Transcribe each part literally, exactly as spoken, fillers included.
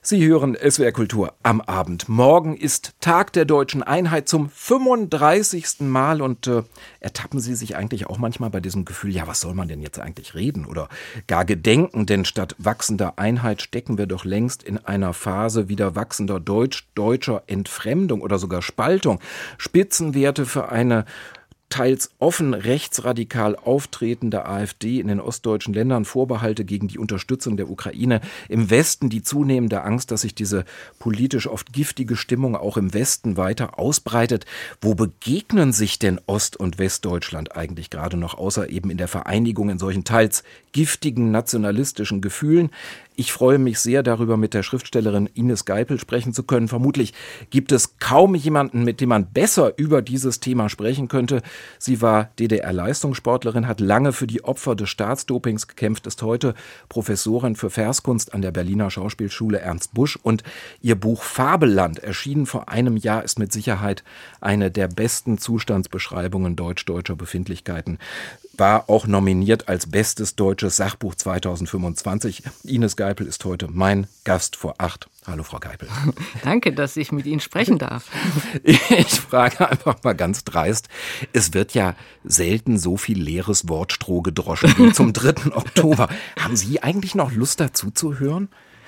Sie hören S W R Kultur am Abend. Morgen ist Tag der deutschen Einheit zum fünfunddreißigsten Mal und äh, ertappen Sie sich eigentlich auch manchmal bei diesem Gefühl, ja, was soll man denn jetzt eigentlich reden oder gar gedenken, denn statt wachsender Einheit stecken wir doch längst in einer Phase wieder wachsender deutsch-deutscher Entfremdung oder sogar Spaltung. Spitzenwerte für eine teils offen rechtsradikal auftretende AfD in den ostdeutschen Ländern, Vorbehalte gegen die Unterstützung der Ukraine, im Westen die zunehmende Angst, dass sich diese politisch oft giftige Stimmung auch im Westen weiter ausbreitet. Wo begegnen sich denn Ost- und Westdeutschland eigentlich gerade noch, außer eben in der Vereinigung in solchen teils giftigen nationalistischen Gefühlen? Ich freue mich sehr darüber, mit der Schriftstellerin Ines Geipel sprechen zu können. Vermutlich gibt es kaum jemanden, mit dem man besser über dieses Thema sprechen könnte. Sie war D D R-Leistungssportlerin, hat lange für die Opfer des Staatsdopings gekämpft, ist heute Professorin für Verskunst an der Berliner Schauspielschule Ernst Busch. Und ihr Buch Fabelland, erschienen vor einem Jahr, ist mit Sicherheit eine der besten Zustandsbeschreibungen deutsch-deutscher Befindlichkeiten. War auch nominiert als bestes deutsches Sachbuch zweitausendfünfundzwanzig. Ines Geipel ist heute mein Gast vor acht. Hallo, Frau Geipel. Danke, dass ich mit Ihnen sprechen darf. Ich frage einfach mal ganz dreist. Es wird ja selten so viel leeres Wortstroh gedroschen wie zum dritten Oktober. Haben Sie eigentlich noch Lust dazu zu hören?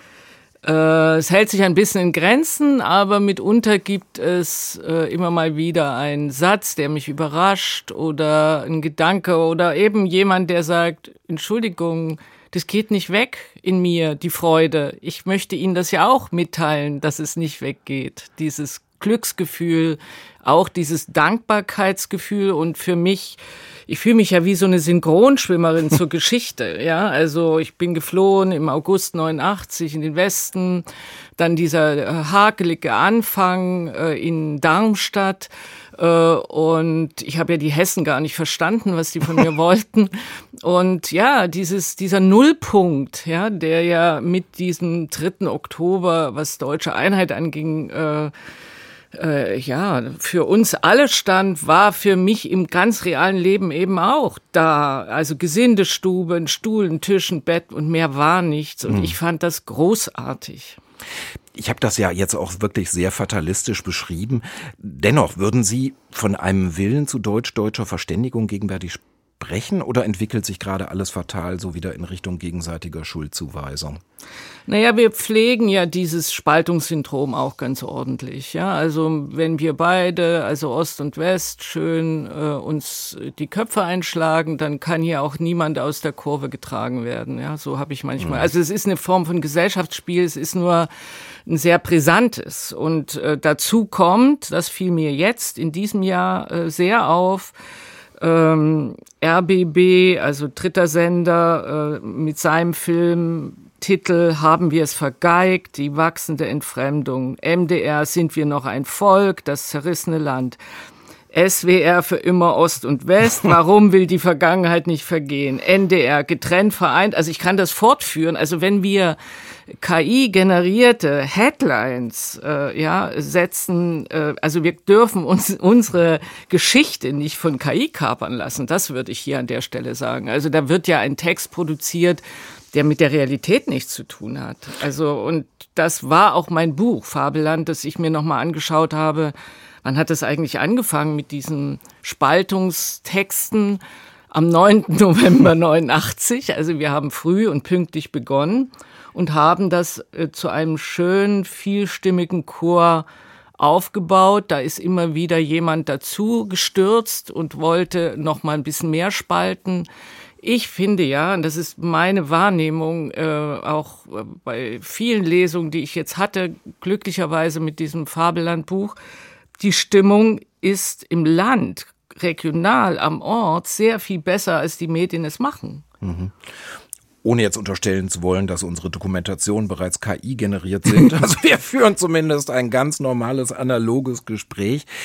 Äh, es hält sich ein bisschen in Grenzen, aber mitunter gibt es äh, immer mal wieder einen Satz, der mich überrascht oder ein Gedanke oder eben jemand, der sagt, Entschuldigung, das geht nicht weg in mir, die Freude. Ich möchte Ihnen das ja auch mitteilen, dass es nicht weggeht. Dieses Glücksgefühl, auch dieses Dankbarkeitsgefühl und für mich, ich fühle mich ja wie so eine Synchronschwimmerin zur Geschichte, ja. Also ich bin geflohen im August neunundachtzig in den Westen, dann dieser äh, hakelige Anfang äh, in Darmstadt. Und ich habe ja die Hessen gar nicht verstanden, was die von mir wollten. Und ja, dieses, dieser Nullpunkt, ja, der ja mit diesem dritten Oktober, was deutsche Einheit anging, äh, äh, ja, für uns alle stand, war für mich im ganz realen Leben eben auch da. Also Gesindestube, ein Stuhl, ein Tisch, ein Bett und mehr war nichts. Und hm. ich fand das großartig. Ich habe das ja jetzt auch wirklich sehr fatalistisch beschrieben. Dennoch, würden Sie von einem Willen zu deutsch-deutscher Verständigung gegenwärtig sprechen oder entwickelt sich gerade alles fatal so wieder in Richtung gegenseitiger Schuldzuweisung? Naja, wir pflegen ja dieses Spaltungssyndrom auch ganz ordentlich. Ja, also wenn wir beide, also Ost und West, schön äh, uns die Köpfe einschlagen, dann kann hier auch niemand aus der Kurve getragen werden. Ja, so habe ich manchmal. Also es ist eine Form von Gesellschaftsspiel. Es ist nur ein sehr brisantes. Und äh, dazu kommt, das fiel mir jetzt in diesem Jahr äh, sehr auf, ähm, R B B, also dritter Sender, äh, mit seinem Film Titel Haben wir es vergeigt, die wachsende Entfremdung. M D R, sind wir noch ein Volk, das zerrissene Land. S W R für immer Ost und West, warum will die Vergangenheit nicht vergehen? N D R, getrennt, vereint, also ich kann das fortführen. Also wenn wir K I-generierte Headlines äh, ja, setzen, äh, also wir dürfen uns unsere Geschichte nicht von K I kapern lassen, das würde ich hier an der Stelle sagen. Also da wird ja ein Text produziert, der mit der Realität nichts zu tun hat. Also und das war auch mein Buch, Fabelland, das ich mir nochmal angeschaut habe. Wann hat das eigentlich angefangen mit diesen Spaltungstexten? Am neunten November neunundachtzig, also wir haben früh und pünktlich begonnen und haben das äh, zu einem schönen, vielstimmigen Chor aufgebaut. Da ist immer wieder jemand dazu gestürzt und wollte noch mal ein bisschen mehr spalten. Ich finde ja, und das ist meine Wahrnehmung, äh, auch bei vielen Lesungen, die ich jetzt hatte, glücklicherweise mit diesem Fabelland-Buch, die Stimmung ist im Land, regional, am Ort sehr viel besser, als die Medien es machen. Mhm. Ohne jetzt unterstellen zu wollen, dass unsere Dokumentationen bereits K I generiert sind. Also wir führen zumindest ein ganz normales, analoges Gespräch.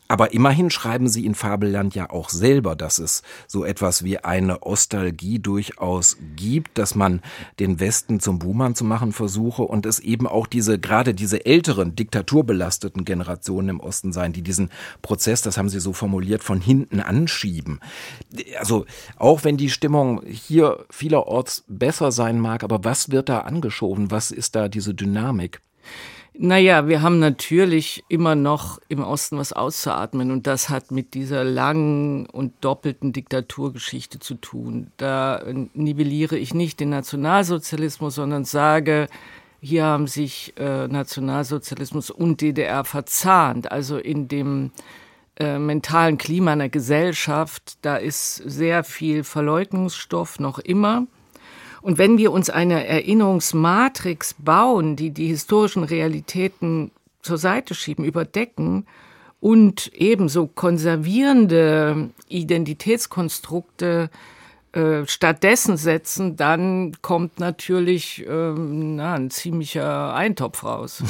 Aber immerhin schreiben Sie in Fabelland ja auch selber, dass es so etwas wie eine Ostalgie durchaus gibt, dass man den Westen zum Buhmann zu machen versuche und es eben auch diese, gerade diese älteren, diktaturbelasteten Generationen im Osten seien, die diesen Prozess, das haben Sie so formuliert, von hinten anschieben. Also auch wenn die Stimmung hier vielerorts besser sein mag, aber was wird da angeschoben? Was ist da diese Dynamik? Naja, wir haben natürlich immer noch im Osten was auszuatmen und das hat mit dieser langen und doppelten Diktaturgeschichte zu tun. Da nivelliere ich nicht den Nationalsozialismus, sondern sage, hier haben sich äh, Nationalsozialismus und D D R verzahnt. Also in dem äh, mentalen Klima einer Gesellschaft, da ist sehr viel Verleugnungsstoff noch immer. Und wenn wir uns eine Erinnerungsmatrix bauen, die die historischen Realitäten zur Seite schieben, überdecken und ebenso konservierende Identitätskonstrukte äh, stattdessen setzen, dann kommt natürlich ähm, na, ein ziemlicher Eintopf raus.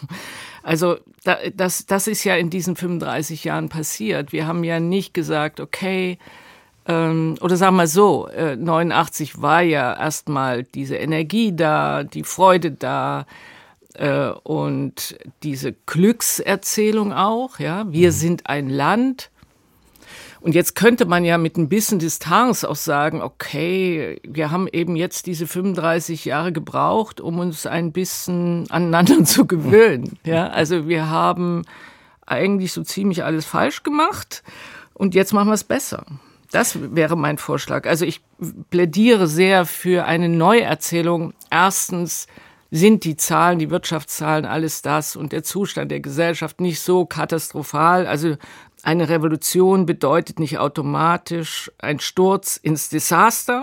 Also da, das, das ist ja in diesen fünfunddreißig Jahren passiert. Wir haben ja nicht gesagt, okay, oder sagen wir so, neunundachtzig war ja erstmal diese Energie da, die Freude da äh, und diese Glückserzählung auch. Ja, wir sind ein Land. Und jetzt könnte man ja mit ein bisschen Distanz auch sagen, okay, wir haben eben jetzt diese fünfunddreißig Jahre gebraucht, um uns ein bisschen aneinander zu gewöhnen. Ja, also wir haben eigentlich so ziemlich alles falsch gemacht und jetzt machen wir es besser. Das wäre mein Vorschlag. Also ich plädiere sehr für eine Neuerzählung. Erstens sind die Zahlen, die Wirtschaftszahlen, alles das und der Zustand der Gesellschaft nicht so katastrophal. Also eine Revolution bedeutet nicht automatisch ein Sturz ins Desaster.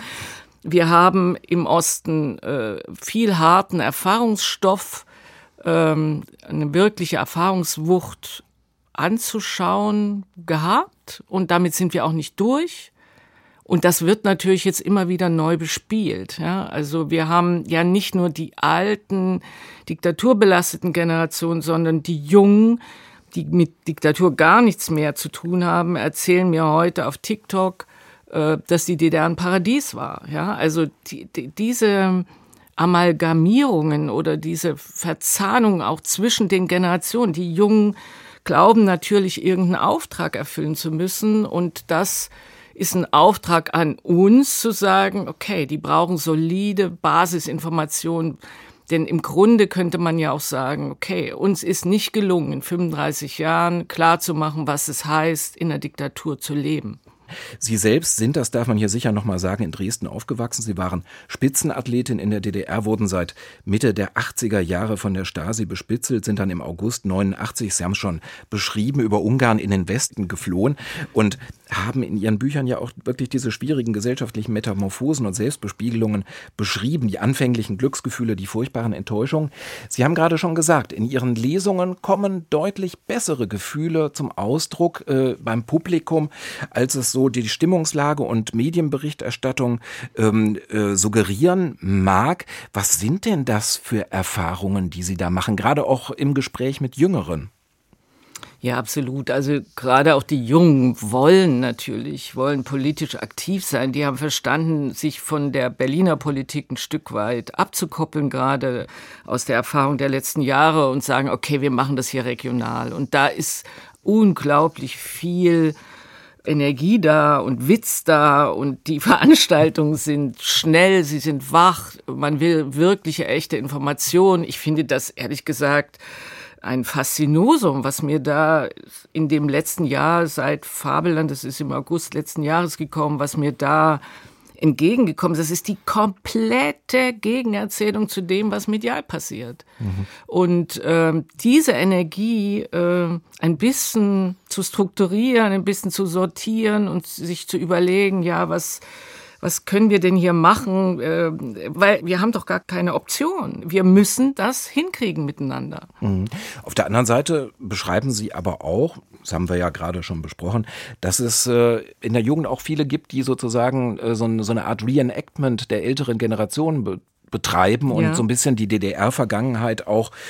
Wir haben im Osten äh, viel harten Erfahrungsstoff, ähm, eine wirkliche Erfahrungswucht anzuschauen gehabt und damit sind wir auch nicht durch und das wird natürlich jetzt immer wieder neu bespielt. Ja? Also wir haben ja nicht nur die alten diktaturbelasteten Generationen, sondern die Jungen, die mit Diktatur gar nichts mehr zu tun haben, erzählen mir heute auf TikTok, äh, dass die D D R ein Paradies war. Ja? Also die, die, diese Amalgamierungen oder diese Verzahnung auch zwischen den Generationen, die Jungen glauben natürlich, irgendeinen Auftrag erfüllen zu müssen. Und das ist ein Auftrag an uns, zu sagen, okay, die brauchen solide Basisinformationen. Denn im Grunde könnte man ja auch sagen, okay, uns ist nicht gelungen, in fünfunddreißig Jahren klarzumachen, was es heißt, in der Diktatur zu leben. Sie selbst sind, das darf man hier sicher noch mal sagen, in Dresden aufgewachsen. Sie waren Spitzenathletin in der D D R, wurden seit Mitte der achtziger Jahre von der Stasi bespitzelt, sind dann im August neunundachtzig, Sie haben es schon beschrieben, über Ungarn in den Westen geflohen und haben in Ihren Büchern ja auch wirklich diese schwierigen gesellschaftlichen Metamorphosen und Selbstbespiegelungen beschrieben, die anfänglichen Glücksgefühle, die furchtbaren Enttäuschungen. Sie haben gerade schon gesagt, in Ihren Lesungen kommen deutlich bessere Gefühle zum Ausdruck äh, beim Publikum, als es so die Stimmungslage und Medienberichterstattung ähm, äh, suggerieren mag. Was sind denn das für Erfahrungen, die Sie da machen, gerade auch im Gespräch mit Jüngeren? Ja, absolut. Also gerade auch die Jungen wollen natürlich, wollen politisch aktiv sein. Die haben verstanden, sich von der Berliner Politik ein Stück weit abzukoppeln, gerade aus der Erfahrung der letzten Jahre und sagen, okay, wir machen das hier regional. Und da ist unglaublich viel Energie da und Witz da und die Veranstaltungen sind schnell, sie sind wach, man will wirkliche, echte Informationen. Ich finde das ehrlich gesagt ein Faszinosum, was mir da in dem letzten Jahr seit Fabelland, das ist im August letzten Jahres gekommen, was mir da entgegengekommen ist. Das ist die komplette Gegenerzählung zu dem, was medial passiert. Mhm. Und ähm, diese Energie äh, ein bisschen zu strukturieren, ein bisschen zu sortieren und sich zu überlegen, ja, was was können wir denn hier machen? Äh, weil wir haben doch gar keine Option. Wir müssen das hinkriegen miteinander. Mhm. Auf der anderen Seite beschreiben Sie aber auch, das haben wir ja gerade schon besprochen, dass es äh, in der Jugend auch viele gibt, die sozusagen äh, so, so eine Art Reenactment der älteren Generation be- betreiben und ja. so ein bisschen die D D R-Vergangenheit auch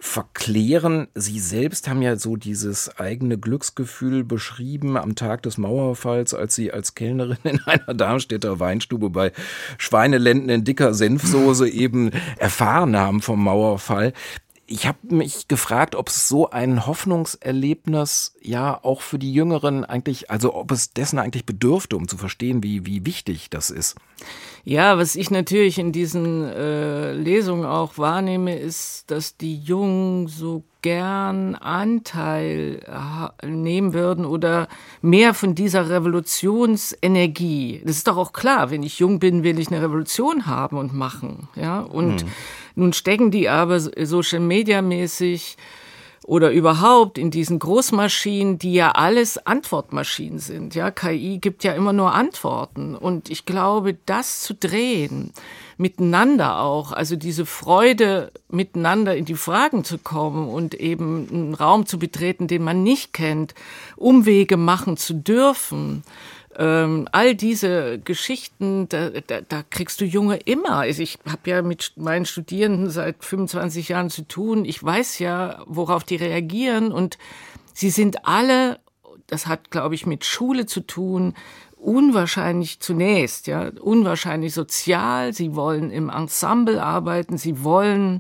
verklären. Sie selbst haben ja so dieses eigene Glücksgefühl beschrieben am Tag des Mauerfalls, als Sie als Kellnerin in einer Darmstädter Weinstube bei Schweinelenden in dicker Senfsoße eben erfahren haben vom Mauerfall. Ich habe mich gefragt, ob es so ein Hoffnungserlebnis ja auch für die Jüngeren eigentlich, also ob es dessen eigentlich bedürfte, um zu verstehen, wie, wie wichtig das ist. Ja, was ich natürlich in diesen äh, Lesungen auch wahrnehme, ist, dass die Jungen so gern Anteil äh, nehmen würden oder mehr von dieser Revolutionsenergie. Das ist doch auch klar, wenn ich jung bin, will ich eine Revolution haben und machen. Ja, und hm. nun stecken die aber Social-Media-mäßig oder überhaupt in diesen Großmaschinen, die ja alles Antwortmaschinen sind. Ja, K I gibt ja immer nur Antworten. Und ich glaube, das zu drehen, miteinander auch, also diese Freude, miteinander in die Fragen zu kommen und eben einen Raum zu betreten, den man nicht kennt, Umwege machen zu dürfen, Ähm, all diese Geschichten, da, da, da kriegst du Junge immer. Also ich habe ja mit meinen Studierenden seit fünfundzwanzig Jahren zu tun. Ich weiß ja, worauf die reagieren. Und sie sind alle, das hat, glaube ich, mit Schule zu tun, unwahrscheinlich zunächst, ja, unwahrscheinlich sozial. Sie wollen im Ensemble arbeiten. Sie wollen...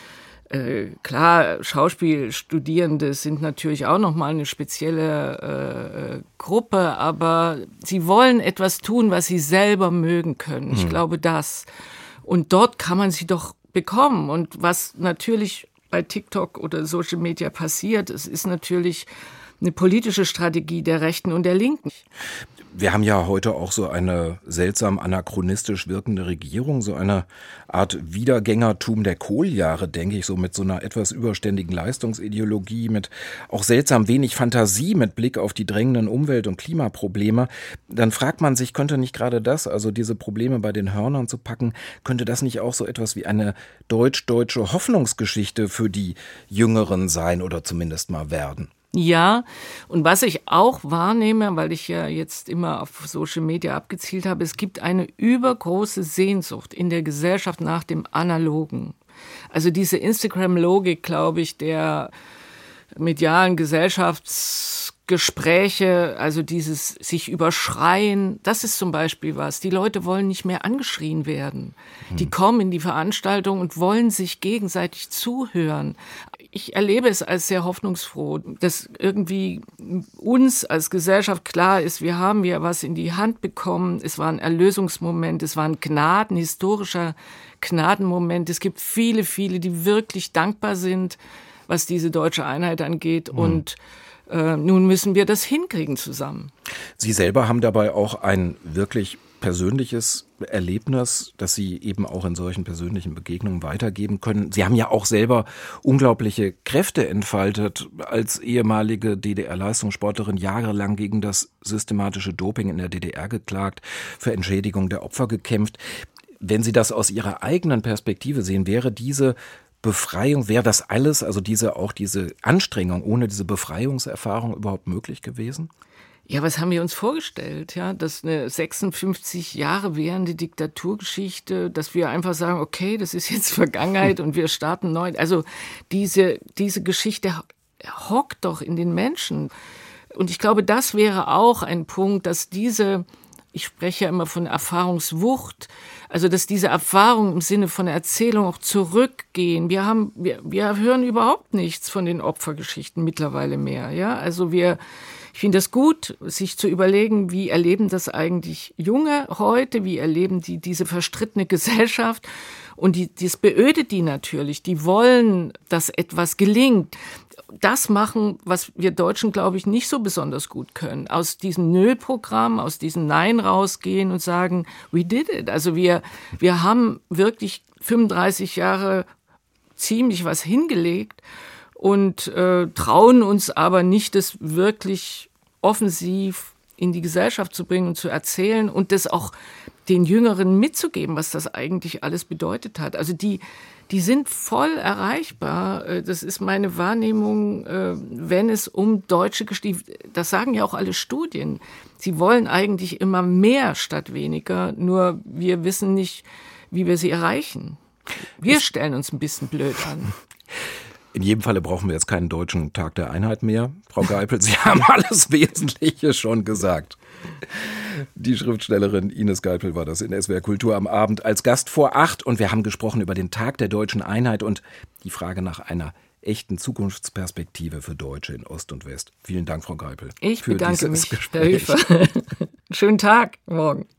Äh, klar, Schauspielstudierende sind natürlich auch nochmal eine spezielle äh, Gruppe, aber sie wollen etwas tun, was sie selber mögen können. Ich mhm. glaube, das. Und dort kann man sie doch bekommen. Und was natürlich bei TikTok oder Social Media passiert, es ist natürlich eine politische Strategie der Rechten und der Linken. Wir haben ja heute auch so eine seltsam anachronistisch wirkende Regierung, so eine Art Wiedergängertum der Kohljahre, denke ich, so mit so einer etwas überständigen Leistungsideologie, mit auch seltsam wenig Fantasie mit Blick auf die drängenden Umwelt- und Klimaprobleme. Dann fragt man sich, könnte nicht gerade das, also diese Probleme bei den Hörnern zu packen, könnte das nicht auch so etwas wie eine deutsch-deutsche Hoffnungsgeschichte für die Jüngeren sein oder zumindest mal werden? Ja, und was ich auch wahrnehme, weil ich ja jetzt immer auf Social Media abgezielt habe, es gibt eine übergroße Sehnsucht in der Gesellschaft nach dem Analogen. Also diese Instagram-Logik, glaube ich, der medialen Gesellschaftsgespräche, also dieses sich überschreien, das ist zum Beispiel was. Die Leute wollen nicht mehr angeschrien werden. Hm. Die kommen in die Veranstaltung und wollen sich gegenseitig zuhören. Ich erlebe es als sehr hoffnungsfroh, dass irgendwie uns als Gesellschaft klar ist, wir haben ja was in die Hand bekommen. Es war ein Erlösungsmoment, es war ein Gnaden, historischer Gnadenmoment. Es gibt viele, viele, die wirklich dankbar sind, was diese deutsche Einheit angeht. Mhm. Und äh, nun müssen wir das hinkriegen zusammen. Sie selber haben dabei auch ein wirklich persönliches Erlebnis, das Sie eben auch in solchen persönlichen Begegnungen weitergeben können. Sie haben ja auch selber unglaubliche Kräfte entfaltet, als ehemalige D D R-Leistungssportlerin jahrelang gegen das systematische Doping in der D D R geklagt, für Entschädigung der Opfer gekämpft. Wenn Sie das aus Ihrer eigenen Perspektive sehen, wäre diese Befreiung, wäre das alles, also diese auch diese Anstrengung ohne diese Befreiungserfahrung überhaupt möglich gewesen? Ja, was haben wir uns vorgestellt, ja, dass eine sechsundfünfzig Jahre währende Diktaturgeschichte, dass wir einfach sagen, okay, das ist jetzt Vergangenheit und wir starten neu. Also diese, diese Geschichte hockt doch in den Menschen. Und ich glaube, das wäre auch ein Punkt, dass diese, ich spreche ja immer von Erfahrungswucht, also dass diese Erfahrungen im Sinne von der Erzählung auch zurückgehen. Wir haben, wir, wir hören überhaupt nichts von den Opfergeschichten mittlerweile mehr, ja. Also wir, ich finde es gut, sich zu überlegen, wie erleben das eigentlich Junge heute, wie erleben die diese verstrittene Gesellschaft, und die, das beödet die natürlich. Die wollen, dass etwas gelingt. Das machen, was wir Deutschen, glaube ich, nicht so besonders gut können. Aus diesem Nö-Programm, aus diesem Nein rausgehen und sagen, we did it. Also wir, wir haben wirklich fünfunddreißig Jahre ziemlich was hingelegt und äh, trauen uns aber nicht, das wirklich offensiv in die Gesellschaft zu bringen und zu erzählen und das auch den Jüngeren mitzugeben, was das eigentlich alles bedeutet hat. Also die, die sind voll erreichbar. Das ist meine Wahrnehmung, wenn es um deutsche Geschichte, das sagen ja auch alle Studien. Sie wollen eigentlich immer mehr statt weniger, nur wir wissen nicht, wie wir sie erreichen. Wir stellen uns ein bisschen blöd an. In jedem Falle brauchen wir jetzt keinen deutschen Tag der Einheit mehr. Frau Geipel, Sie haben alles Wesentliche schon gesagt. Die Schriftstellerin Ines Geipel war das in S W R Kultur am Abend als Gast vor acht. Und wir haben gesprochen über den Tag der deutschen Einheit und die Frage nach einer echten Zukunftsperspektive für Deutsche in Ost und West. Vielen Dank, Frau Geipel. Ich für bedanke dieses mich, Gespräch. Herr Höfer. Schönen Tag morgen.